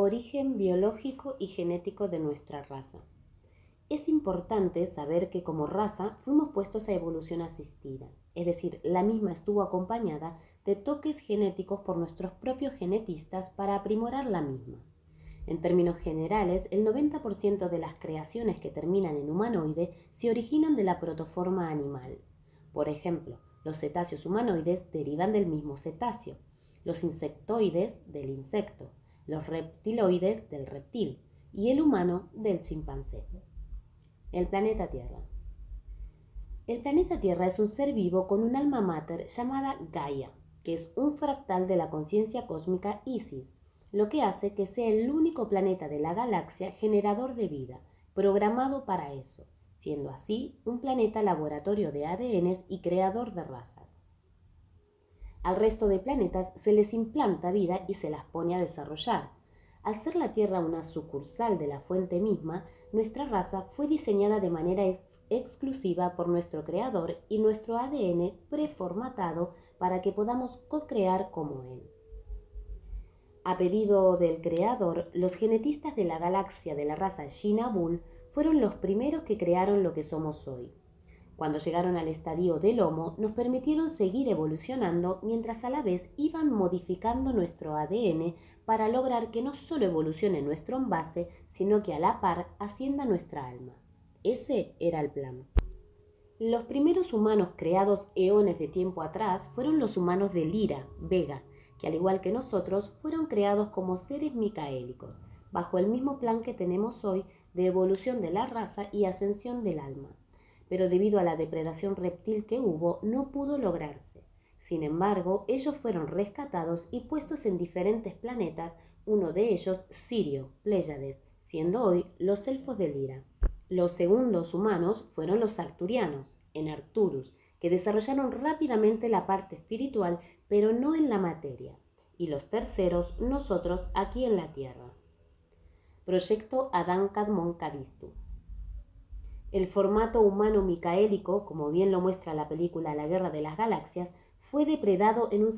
origen biológico y genético de nuestra raza. Es importante saber que como raza fuimos puestos a evolución asistida, es decir, la misma estuvo acompañada de toques genéticos por nuestros propios genetistas para aprimorar la misma. En términos generales, el 90% de las creaciones que terminan en humanoide se originan de la protoforma animal. Por ejemplo, los cetáceos humanoides derivan del mismo cetáceo, los insectoides del insecto, los reptiloides del reptil y el humano del chimpancé. El planeta Tierra. El planeta Tierra es un ser vivo con un alma mater llamada Gaia, que es un fractal de la conciencia cósmica Isis, lo que hace que sea el único planeta de la galaxia generador de vida, programado para eso, siendo así un planeta laboratorio de ADNs y creador de razas. Al resto de planetas se les implanta vida y se las pone a desarrollar. Al ser la Tierra una sucursal de la fuente misma, nuestra raza fue diseñada de manera exclusiva por nuestro creador y nuestro ADN preformatado para que podamos co-crear como él. A pedido del creador, los genetistas de la galaxia de la raza Shinabul fueron los primeros que crearon lo que somos hoy. Cuando llegaron al estadio del Homo, nos permitieron seguir evolucionando mientras a la vez iban modificando nuestro ADN para lograr que no solo evolucione nuestro envase, sino que a la par ascienda nuestra alma. Ese era el plan. Los primeros humanos creados eones de tiempo atrás fueron los humanos de Lyra, Vega, que al igual que nosotros fueron creados como seres micaélicos, bajo el mismo plan que tenemos hoy de evolución de la raza y ascensión del alma. Pero debido a la depredación reptil que hubo, no pudo lograrse. Sin embargo, ellos fueron rescatados y puestos en diferentes planetas, uno de ellos Sirio, Pléyades, siendo hoy los elfos de Lyra. Los segundos humanos fueron los arturianos, en Arcturus, que desarrollaron rápidamente la parte espiritual, pero no en la materia. Y los terceros, nosotros, aquí en la Tierra. Proyecto Adán Kadmon Kadistu. El formato humano micaélico, como bien lo muestra la película La Guerra de las Galaxias, fue depredado en un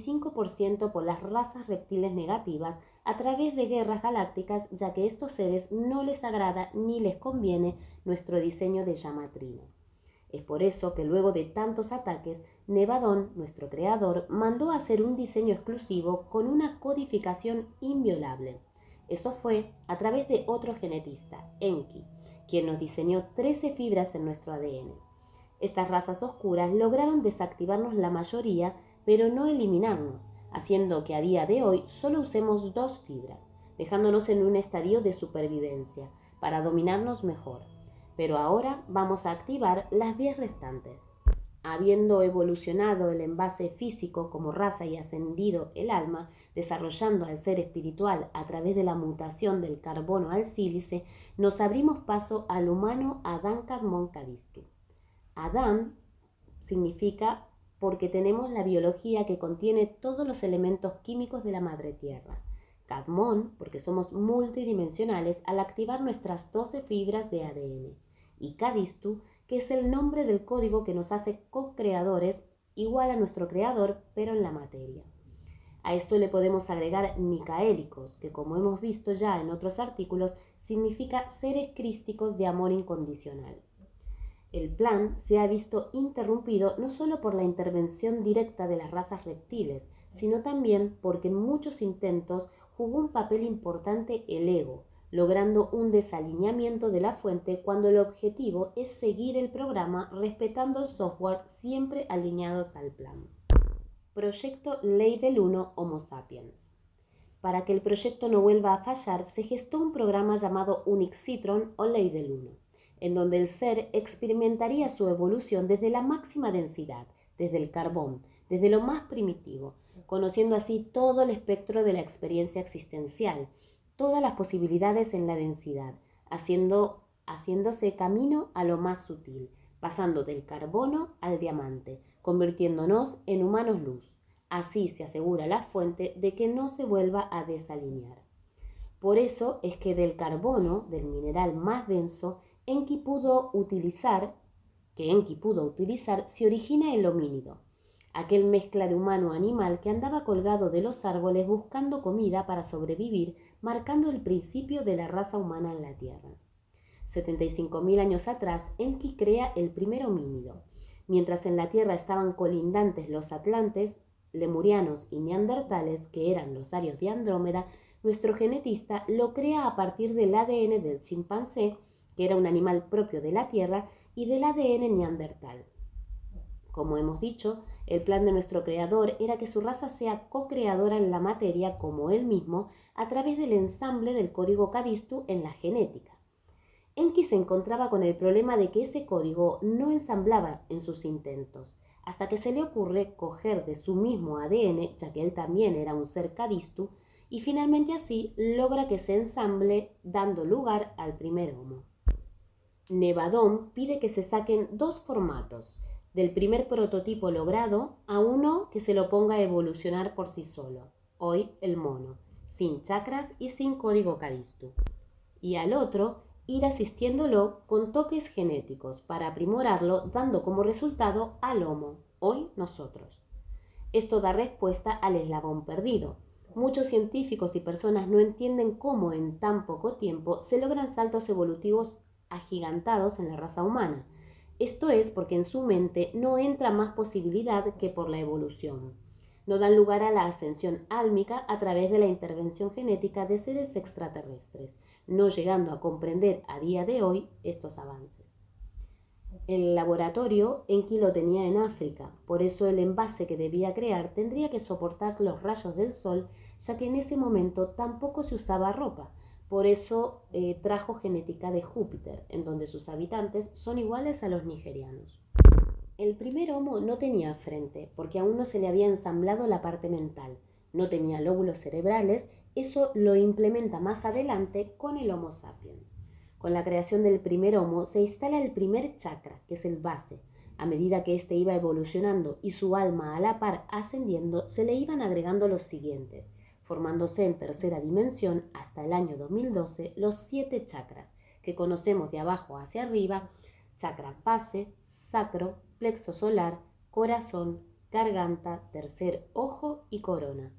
75% por las razas reptiles negativas a través de guerras galácticas, ya que a estos seres no les agrada ni les conviene nuestro diseño de llama trina. Es por eso que luego de tantos ataques, Nevadón, nuestro creador, mandó a hacer un diseño exclusivo con una codificación inviolable. Eso fue a través de otro genetista, Enki, quien nos diseñó 13 fibras en nuestro ADN. Estas razas oscuras lograron desactivarnos la mayoría, pero no eliminarnos, haciendo que a día de hoy solo usemos 2 fibras, dejándonos en un estadio de supervivencia, para dominarnos mejor. Pero ahora vamos a activar las 10 restantes. Habiendo evolucionado el envase físico como raza y ascendido el alma, desarrollando al ser espiritual a través de la mutación del carbono al sílice, nos abrimos paso al humano Adán Kadmon Kadistu. Adán significa porque tenemos la biología que contiene todos los elementos químicos de la madre tierra. Kadmon, porque somos multidimensionales al activar nuestras 12 fibras de ADN. Y Kadistu, que es el nombre del código que nos hace co-creadores igual a nuestro creador, pero en la materia. A esto le podemos agregar micaélicos, que como hemos visto ya en otros artículos, significa seres crísticos de amor incondicional. El plan se ha visto interrumpido no solo por la intervención directa de las razas reptiles, sino también porque en muchos intentos jugó un papel importante el ego, logrando un desalineamiento de la fuente cuando el objetivo es seguir el programa respetando el software siempre alineados al plan. Proyecto Ley del Uno Homo Sapiens. Para que el proyecto no vuelva a fallar, se gestó un programa llamado Unixitron o Ley del Uno, en donde el ser experimentaría su evolución desde la máxima densidad, desde el carbón, desde lo más primitivo, conociendo así todo el espectro de la experiencia existencial, todas las posibilidades en la densidad, haciéndose camino a lo más sutil, pasando del carbono al diamante, convirtiéndonos en humanos luz. Así se asegura la fuente de que no se vuelva a desalinear. Por eso es que del carbono, del mineral más denso, Enki pudo utilizar, se origina el homínido. aquel mezcla de humano-animal que andaba colgado de los árboles buscando comida para sobrevivir, marcando el principio de la raza humana en la Tierra. 75.000 años atrás, Enki crea el primer homínido. Mientras en la Tierra estaban colindantes los atlantes, lemurianos y neandertales, que eran los arios de Andrómeda, nuestro genetista lo crea a partir del ADN del chimpancé, que era un animal propio de la Tierra, y del ADN neandertal. Como hemos dicho, el plan de nuestro creador era que su raza sea co-creadora en la materia como él mismo a través del ensamble del código Cadistu en la genética. Enki se encontraba con el problema de que ese código no ensamblaba en sus intentos, hasta que se le ocurre coger de su mismo ADN, ya que él también era un ser Cadistu, y finalmente así logra que se ensamble dando lugar al primer Homo. Nevadón pide que se saquen dos formatos, del primer prototipo logrado a uno que se lo ponga a evolucionar por sí solo, hoy el mono, sin chakras y sin código Cadistu, y al otro ir asistiéndolo con toques genéticos para aprimorarlo, dando como resultado al Homo, hoy nosotros. Esto da respuesta al eslabón perdido. Muchos científicos y personas no entienden cómo en tan poco tiempo se logran saltos evolutivos agigantados en la raza humana. Esto es porque en su mente no entra más posibilidad que por la evolución. No dan lugar a la ascensión álmica a través de la intervención genética de seres extraterrestres, no llegando a comprender a día de hoy estos avances. El laboratorio Enki lo tenía en África, por eso el envase que debía crear tendría que soportar los rayos del sol, ya que en ese momento tampoco se usaba ropa. Por eso trajo genética de Júpiter, en donde sus habitantes son iguales a los nigerianos. El primer Homo no tenía frente, porque aún no se le había ensamblado la parte mental. No tenía lóbulos cerebrales, eso lo implementa más adelante con el Homo sapiens. Con la creación del primer Homo se instala el primer chakra, que es el base. A medida que éste iba evolucionando y su alma a la par ascendiendo, se le iban agregando los siguientes, formándose en tercera dimensión hasta el año 2012 los 7 chakras, que conocemos de abajo hacia arriba: chakra base, sacro, plexo solar, corazón, garganta, tercer ojo y corona.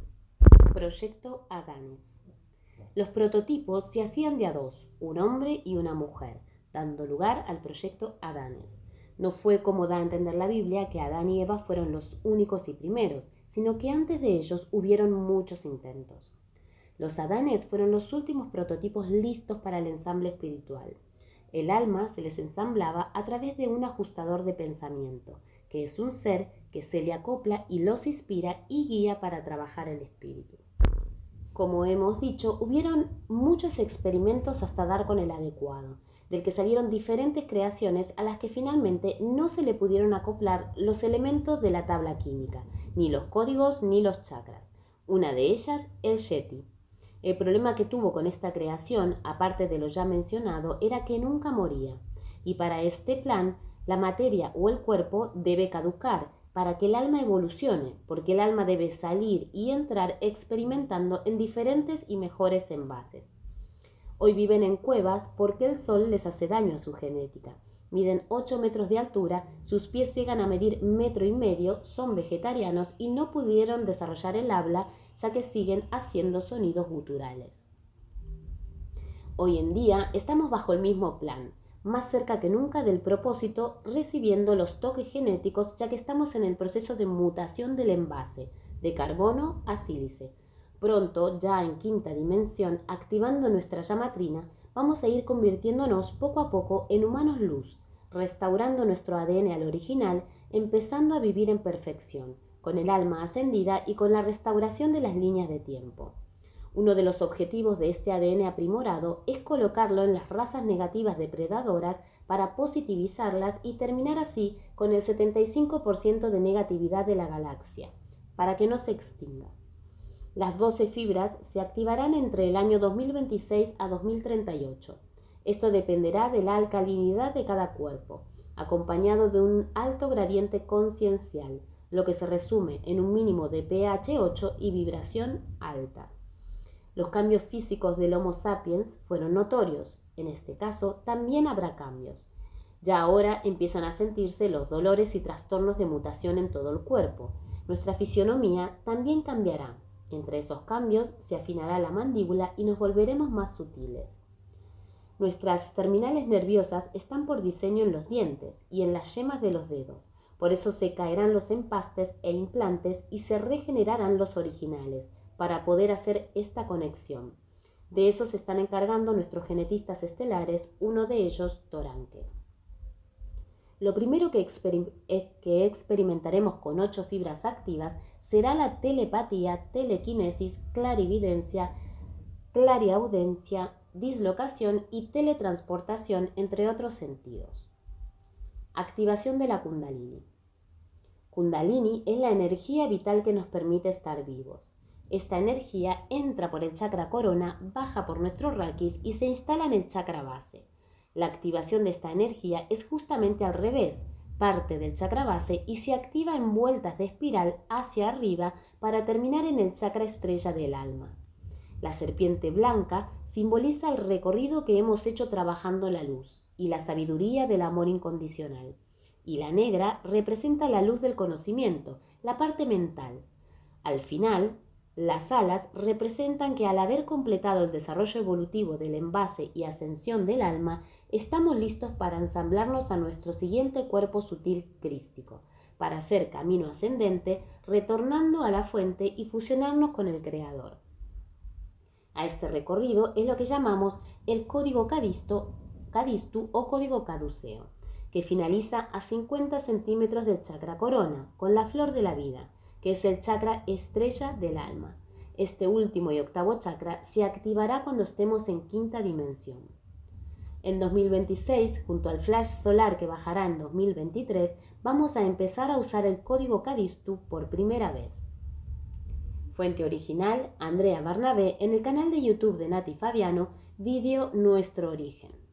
Proyecto Adanes. Los prototipos se hacían de a dos, un hombre y una mujer, dando lugar al proyecto Adanes. No fue como da a entender la Biblia que Adán y Eva fueron los únicos y primeros, sino que antes de ellos hubieron muchos intentos. Los Adanes fueron los últimos prototipos listos para el ensamble espiritual. El alma se les ensamblaba a través de un ajustador de pensamiento, que es un ser que se le acopla y los inspira y guía para trabajar el espíritu. Como hemos dicho, hubieron muchos experimentos hasta dar con el adecuado, del que salieron diferentes creaciones a las que finalmente no se le pudieron acoplar los elementos de la tabla química, ni los códigos ni los chakras. Una de ellas, el Yeti. El problema que tuvo con esta creación, aparte de lo ya mencionado, era que nunca moría. Y para este plan, la materia o el cuerpo debe caducar para que el alma evolucione, porque el alma debe salir y entrar experimentando en diferentes y mejores envases. Hoy viven en cuevas porque el sol les hace daño a su genética. Miden 8 metros de altura, sus pies llegan a medir 1,5 metros, son vegetarianos y no pudieron desarrollar el habla, ya que siguen haciendo sonidos guturales. Hoy en día estamos bajo el mismo plan, más cerca que nunca del propósito, recibiendo los toques genéticos, ya que estamos en el proceso de mutación del envase, de carbono a sílice. Pronto, ya en quinta dimensión, activando nuestra llamatrina, vamos a ir convirtiéndonos poco a poco en humanos luz, restaurando nuestro ADN al original, empezando a vivir en perfección, con el alma ascendida y con la restauración de las líneas de tiempo. Uno de los objetivos de este ADN aprimorado es colocarlo en las razas negativas depredadoras para positivizarlas y terminar así con el 75% de negatividad de la galaxia, para que no se extinga. Las 12 fibras se activarán entre el año 2026 a 2038. Esto dependerá de la alcalinidad de cada cuerpo, acompañado de un alto gradiente consciencial, lo que se resume en un mínimo de pH 8 y vibración alta. Los cambios físicos del Homo sapiens fueron notorios. En este caso, también habrá cambios. Ya ahora empiezan a sentirse los dolores y trastornos de mutación en todo el cuerpo. Nuestra fisionomía también cambiará. Entre esos cambios se afinará la mandíbula y nos volveremos más sutiles. Nuestras terminales nerviosas están por diseño en los dientes y en las yemas de los dedos. Por eso se caerán los empastes e implantes y se regenerarán los originales para poder hacer esta conexión. De eso se están encargando nuestros genetistas estelares, uno de ellos, Toranque. Lo primero que experimentaremos con 8 fibras activas será la telepatía, telequinesis, clarividencia, clariaudiencia, dislocación y teletransportación, entre otros sentidos. Activación de la Kundalini. Kundalini es la energía vital que nos permite estar vivos. Esta energía entra por el chakra corona, baja por nuestro raquis y se instala en el chakra base. La activación de esta energía es justamente al revés, parte del chakra base y se activa en vueltas de espiral hacia arriba para terminar en el chakra estrella del alma. La serpiente blanca simboliza el recorrido que hemos hecho trabajando la luz y la sabiduría del amor incondicional. Y la negra representa la luz del conocimiento, la parte mental. Al final, las alas representan que al haber completado el desarrollo evolutivo del envase y ascensión del alma, estamos listos para ensamblarnos a nuestro siguiente cuerpo sutil crístico, para hacer camino ascendente, retornando a la fuente y fusionarnos con el Creador. A este recorrido es lo que llamamos el código Cadistu o código caduceo, que finaliza a 50 centímetros del chakra corona, con la flor de la vida, que es el chakra estrella del alma. Este último y octavo chakra se activará cuando estemos en quinta dimensión. En 2026, junto al flash solar que bajará en 2023, vamos a empezar a usar el código Cadistu por primera vez. Fuente original, Andrea Barnabé, en el canal de YouTube de Nati Fabiano, vídeo Nuestro Origen.